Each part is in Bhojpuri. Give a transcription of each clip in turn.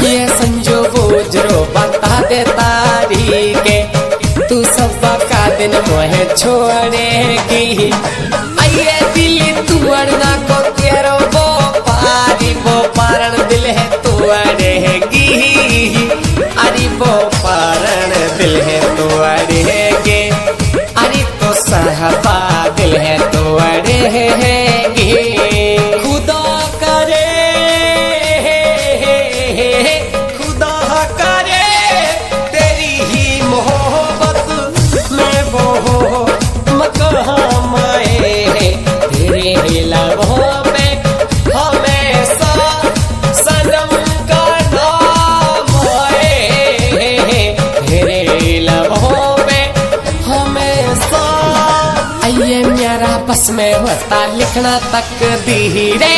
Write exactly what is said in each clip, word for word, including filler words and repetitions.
ये संजो गुजरो बता दे तारी के तू सब का दिन मोहे छोड़ेगी। आइए दिल तू अड़ना को तेरो वो पारी वो पारण दिल है तू अड़ेगी। अरे वो पारण दिल है तू अड़ेगी। अरे तो सहबा दिल है तू अड़ेगी। खुदा करे खुदा करे तेरी ही मोहब्बत में वो मकाम आए। तेरे लबों पे हमेशा सनम का नाम आए। तेरे लबों पे हमेशा आइए मेरा बस में होता लिखना तकदीरे।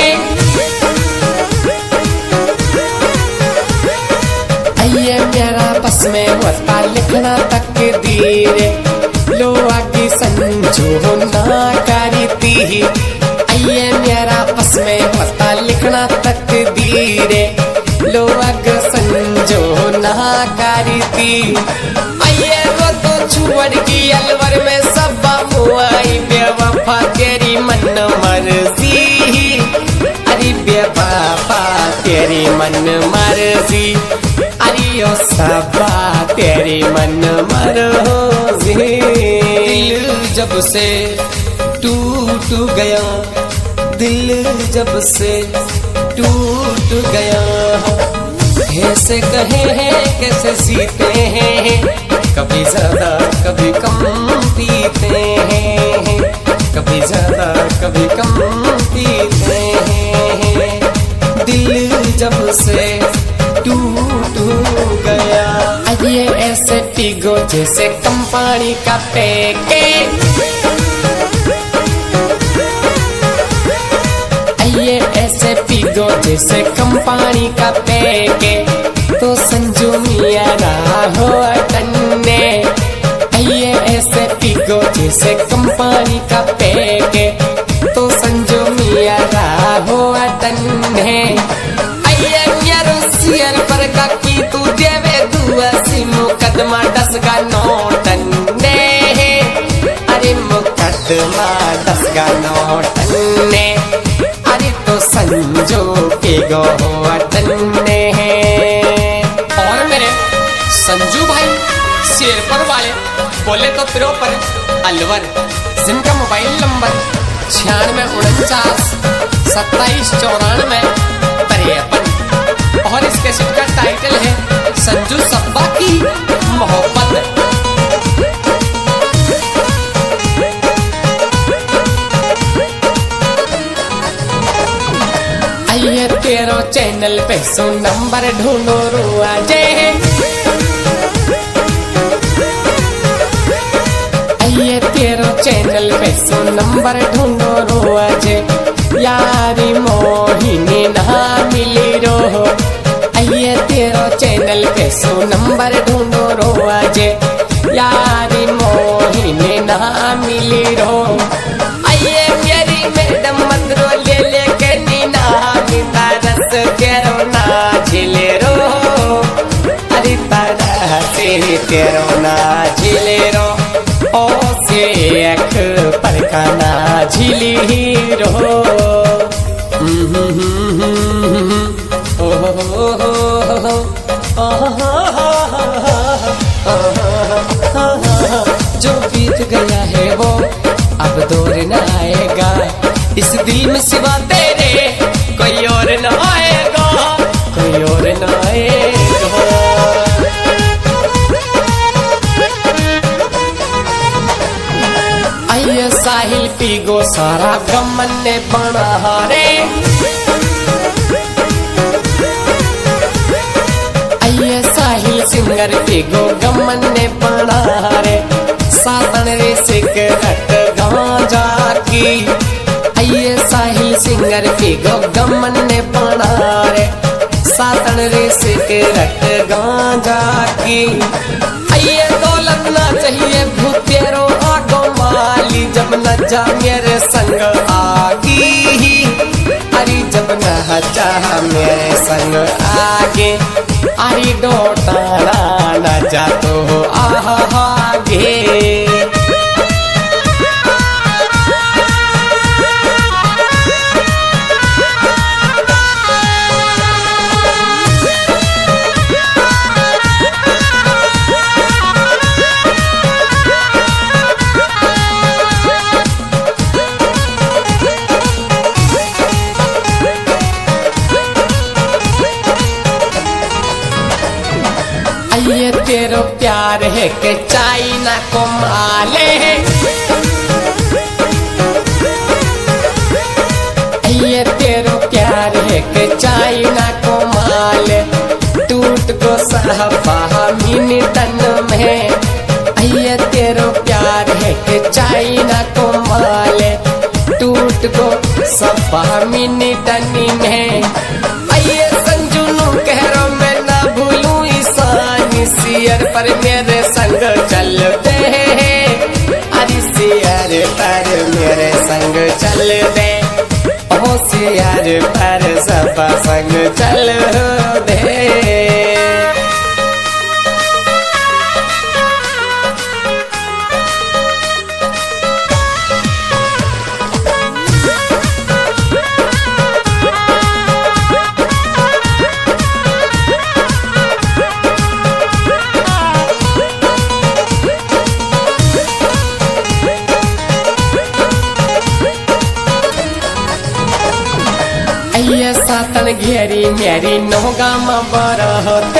आइए मेरा बस में होता लिखना तकदीरे। लो आगे संजो ना करती। आइए मेरा बस में होता लिखना तकदीरे। लो आगे संजो ना करती। आइए वो तो छुअड़ की अलवर में सब मुआई बेवफा तेरी मन मर्जी। अरे बेवफा तेरी मन मर्जी। अरे ओ सबा तेरी मन मर्जी। दिल जब से टूट गया दिल जब से टूट गया कैसे कहे हैं कैसे जीते हैं। कभी ज्यादा कभी कम पीते हैं। कभी ज्यादा कभी कम पीते हैं। दिल जब से टूट गया। ये ऐसे पिघो जैसे कम पानी का पैके। ये ऐसे पिघो जैसे कम पानी का पैके। तो संजू मिया हो टन्ने। ये ऐसे पिघो जैसे कम पानी का पैके। तो संजू मिया हो टन्ने। सियर पर का की तू देवे दुआ सी मुकदमा दस का नोटने। अरे मुकदमा दस का नोटने। अरे तो संजो के गो अटने। और मेरे संजू भाई शेरपुर वाले बोले तो तेरे पर अलवर जिनका मोबाइल नंबर छियानवे उनचास सत्ताईस चौरानवे तिरपन। और इस कैसेट का टाइटल है संजू सब्बा की मोहब्बत। आइए तेरो चैनल पे सो नंबर ढूंढो रुआजे। आइए तेरो चैनल पे सो नंबर ढूंढो रुआजे। यारी मोहिनी ना मिली रो। आइए तेरो चैनल पे सो नंबर ढूंढो रो आजे। यारी मोहिनी ना मिली रो। आइए मेरी मैडम मत रो ले लेके नीना नीता रस तेरो ना झिले रो। अरे तारा से तेरो ना झिले रो। ओ से अख पर का ना झिली रो। जो बीत गया है वो अब दौर न आएगा। इस दिल में सिवा तेरे कोई और न आएगा। कोई और न आएगा। आइए साहिल पीगो सारा गमन ने बना रे। आइए साहिल सिंगर पीगो गमन ने बना रे। सातन रे सिगरेट गांजा की। आइए साहिल सिंगर पीगो गमन ने बना रे। सातन रे सिगरेट गांजा की। आइए दौलत ना चाहिए भूतेरो आगो माली। जब न जा मेरे संग आगी। अरे जब न जा मेरे संग आगे। अरे डोटाना न जातो आगे। ये तेरो प्यार है कि चाइना को माले, ये तेरो प्यार है कि चाइना को माले, टूट को सहबा मिनटन में। ये तेरो प्यार है कि चाइना को माले, टूट को सबा मिनटन में। ये संजुनु कह रो मैं ना भूलूं सियर पर मेरे संग चलते हैं, अरे सियर पर मेरे संग चल दे, ओ सियर पर सब संग चल दे। ये सातन घेरी मेरी नोगा में बरहते,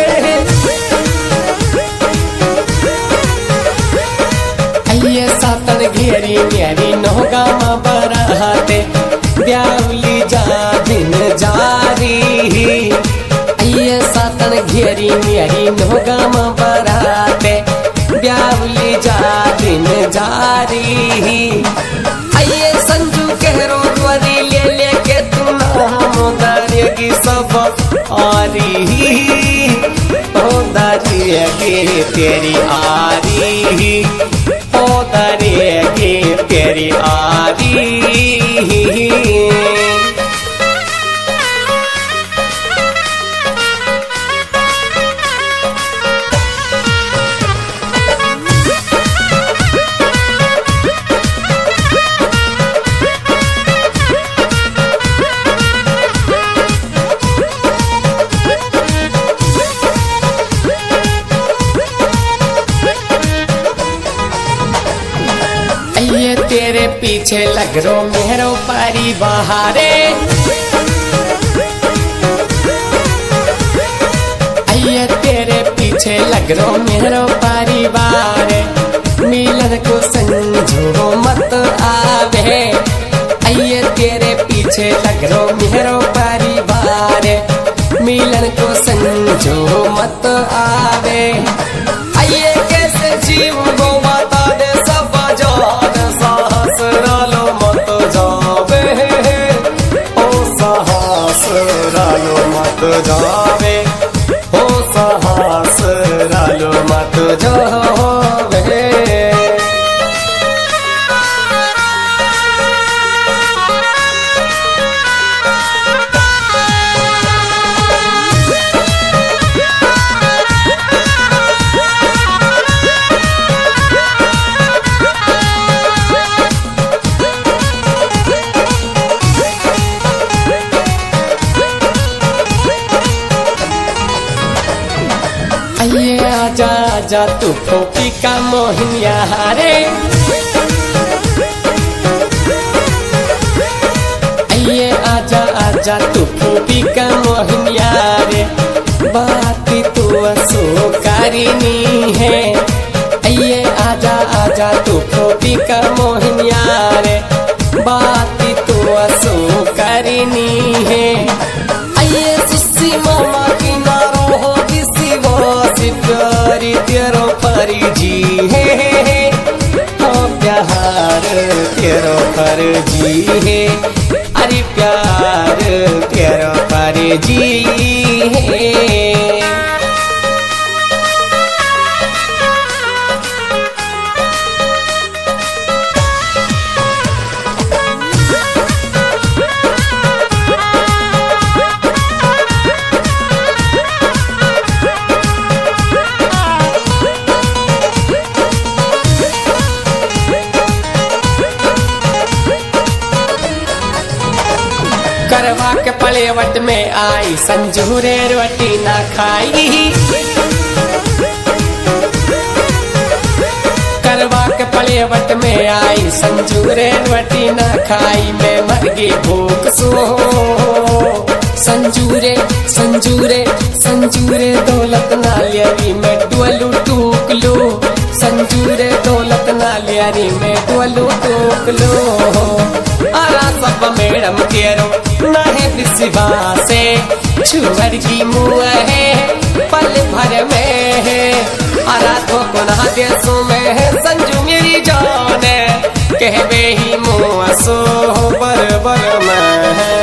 ये सातन घेरी मेरी नोगा में बरहते, ब्यावली जा दिन जारी। ये सातन घेरी मेरी नोगा में बरहते, ब्यावली जा दिन जारी। ये संजू कह रोरी ले लेके तुम दरिएगी सब आरी, ओ दरिएगी तेरी आरी, ओ दरिएगी तेरी आरी। ये तेरे पीछे लग रो मेरो परिवार, ये तेरे पीछे लग रो मेरो परिवार, मिलन को संजो मत आवे। ये तेरे पीछे लग रो मेरो परिवार, मिलन को संजो मत आवे। ये कैसे जीव गो बता दे सब जान, साहस रालो मत जावे, ओ साहस रालो मत जावे, ओ साहस रालो मत जावे। ये आजा आजा तू फोपी का मोहिनिया रे, ये आजा आजा तू फोपी का मोहिनिया रे, बात तू असो करीनी है। ये आजा आजा तू फोपी का मोहिनिया रे, बात तू असो करीनी है। ये सुसी मामा की नारो हो प्यारी तेरो फर्जी है, हो प्यार तेरो फर्जी है, अरे प्यार तेरो फर्जी है। पलेवट में आई संजूरे रोटी ना खाई। करवा के पलेवट में आई संजूरे रोटी ना खाई, मैं मर गई भूख सो। संजूरे संजूरे संजूरे दौलत ना लियारी मैं डुअलू टूक लो। संजूरे दौलत ना लियारी मैं डुअलू टूक लो। आरा सब मैडम केरो नहीं बिसिवा से छुअर की मुँह है पल भर में है। आरा तो गुना देशों में है संजू मेरी जान है, कहवे ही मुँह सो बर बर में है।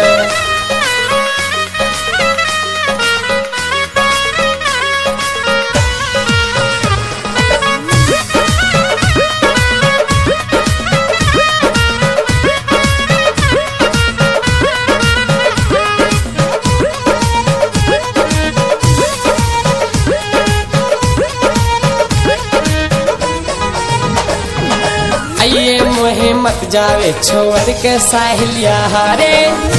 ये मोहे मत जावे छोड़ के साहिलिया हारे।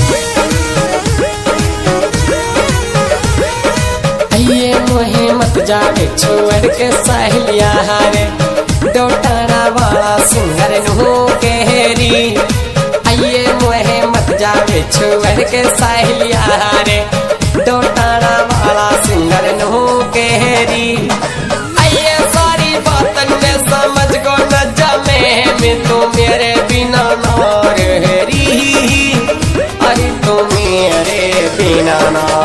ये मोहे मत जावे छोड़ के साहिलिया हारे। डोटाना वाला सिंगर नो केहरी। ये मोहे मत जावे छोड़ के साहिलिया हारे। डोटाना वाला सिंगर नो केहरी। ये सारी बातन में समझ को न जमे मैं तो मेरे बिना ना रही। अरे तो मेरे बिना ना